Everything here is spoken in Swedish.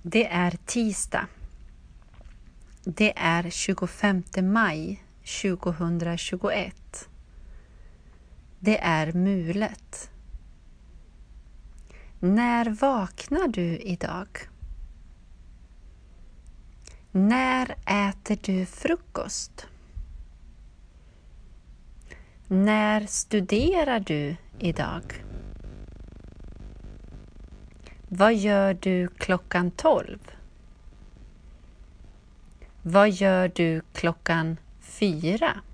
Det är tisdag. Det är 25 maj 2021. Det är mulet. När vaknar du idag? När äter du frukost? När studerar du idag? Vad gör du klockan 12? Vad gör du klockan 4?